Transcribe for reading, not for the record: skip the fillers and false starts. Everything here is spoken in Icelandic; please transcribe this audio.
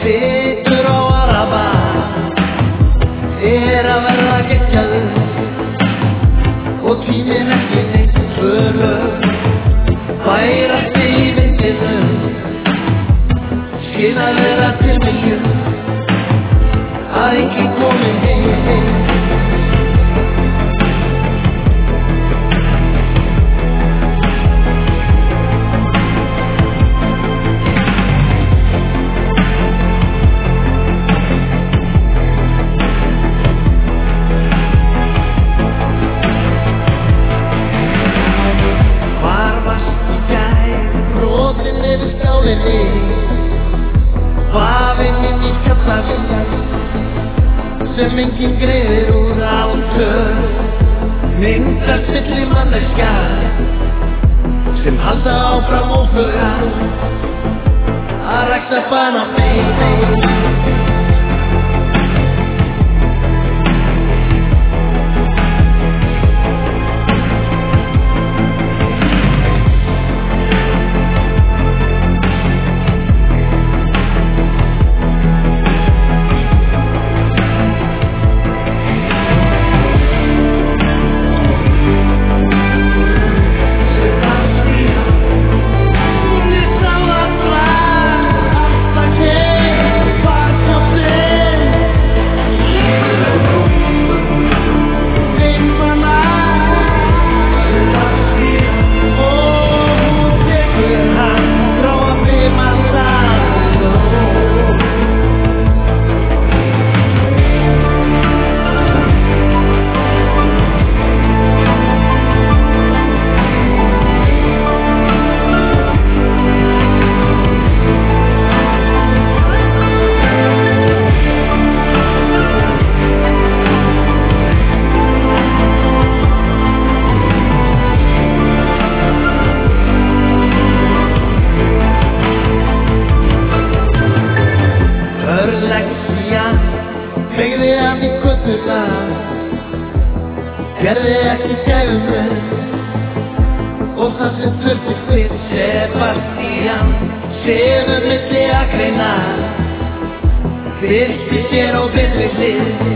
situr á Araba að verða geggjaður og tíminn ekki neitt svölur færast í vindinum skil að vera til miljón að enginn komi heim. Vafinn inn í kjallarinn sem enginn greiðir úr á tör myndast milli manneskja sem halda áfram ófluga að rækta banabein. Beygði hann í göttuna, gerði ekki gæfumun og það sem þurfti fyrir Sebastian sefur milli akreina, fylgdi sér á villi hlið